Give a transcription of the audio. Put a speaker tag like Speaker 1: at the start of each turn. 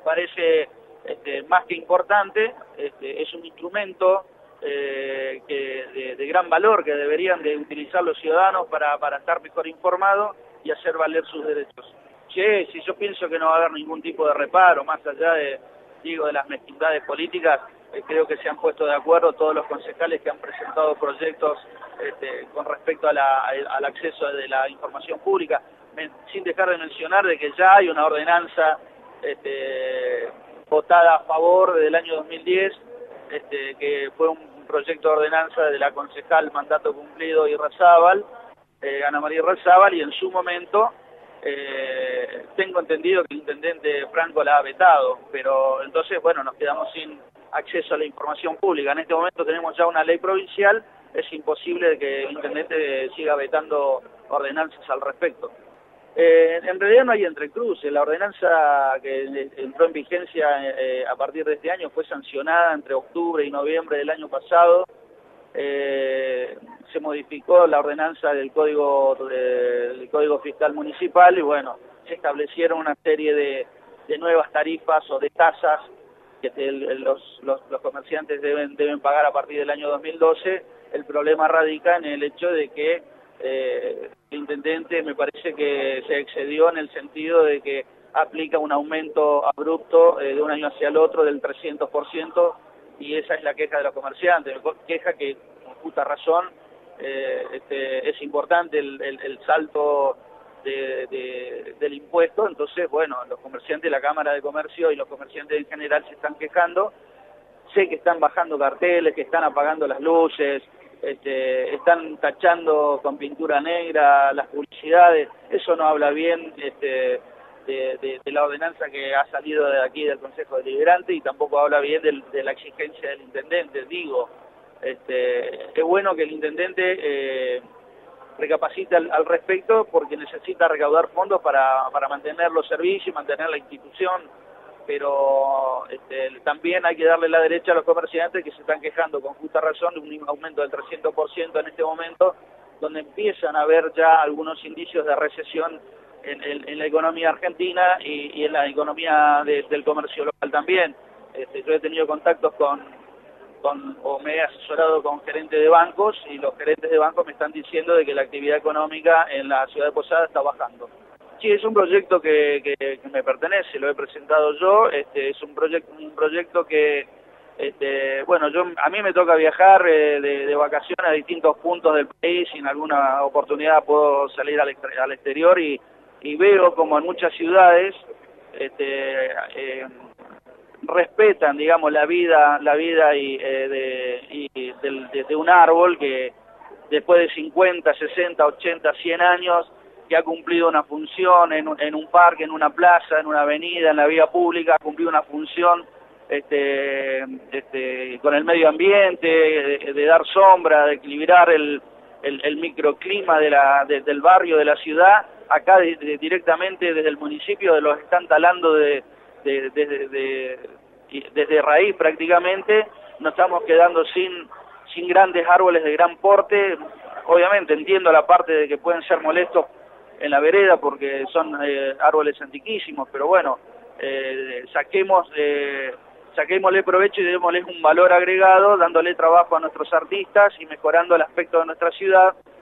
Speaker 1: parece más que importante. Es un instrumento de gran valor que deberían de utilizar los ciudadanos para estar mejor informados y hacer valer sus derechos. Si yo pienso que no va a haber ningún tipo de reparo, más allá de las mezquindades políticas, creo que se han puesto de acuerdo todos los concejales que han presentado proyectos con respecto al acceso de la información pública, sin dejar de mencionar de que ya hay una ordenanza votada a favor del año 2010, que fue un proyecto de ordenanza de la concejal Mandato Cumplido Irrazábal, Ana María Irrazábal, y en su momento tengo entendido que el intendente Franco la ha vetado, pero entonces, bueno, nos quedamos sin acceso a la información pública. En este momento tenemos ya una ley provincial, es imposible que el intendente siga vetando ordenanzas al respecto. En realidad no hay entrecruces. La ordenanza que entró en vigencia a partir de este año fue sancionada entre octubre y noviembre del año pasado. Se modificó la ordenanza del Código Fiscal Municipal y bueno, se establecieron una serie de nuevas tarifas o de tasas que los comerciantes deben pagar a partir del año 2012. El problema radica en el hecho de que el intendente me parece que se excedió en el sentido de que aplica un aumento abrupto de un año hacia el otro del 300%, y esa es la queja de los comerciantes, queja que con justa razón es importante el salto del impuesto. Entonces, bueno, los comerciantes de la Cámara de Comercio y los comerciantes en general se están quejando. Sé que están bajando carteles, que están apagando las luces, están tachando con pintura negra las publicidades. Eso no habla bien de la ordenanza que ha salido de aquí del Consejo Deliberante, y tampoco habla bien de la exigencia del intendente. Es bueno que el intendente recapacite al respecto, porque necesita recaudar fondos para mantener los servicios y mantener la institución, pero también hay que darle la derecha a los comerciantes que se están quejando con justa razón de un aumento del 300% en este momento, donde empiezan a haber ya algunos indicios de recesión en la economía argentina y en la economía del comercio local también. Yo he tenido contactos o me he asesorado con gerentes de bancos, y los gerentes de bancos me están diciendo de que la actividad económica en la ciudad de Posada está bajando. Sí, es un proyecto que me pertenece, lo he presentado yo. Es un proyecto que, bueno, a mí me toca viajar de vacaciones a distintos puntos del país, y en alguna oportunidad puedo salir al exterior y veo como en muchas ciudades respetan, digamos, la vida de un árbol que después de 50, 60, 80, 100 años, que ha cumplido una función en un parque, en una plaza, en una avenida, en la vía pública, ha cumplido una función con el medio ambiente, de dar sombra, de equilibrar el microclima del barrio, de la ciudad. Acá directamente desde el municipio los están talando desde raíz prácticamente. Nos estamos quedando sin grandes árboles de gran porte. Obviamente entiendo la parte de que pueden ser molestos en la vereda porque son árboles antiquísimos, pero bueno, saquémosle provecho y démosle un valor agregado, dándole trabajo a nuestros artistas y mejorando el aspecto de nuestra ciudad,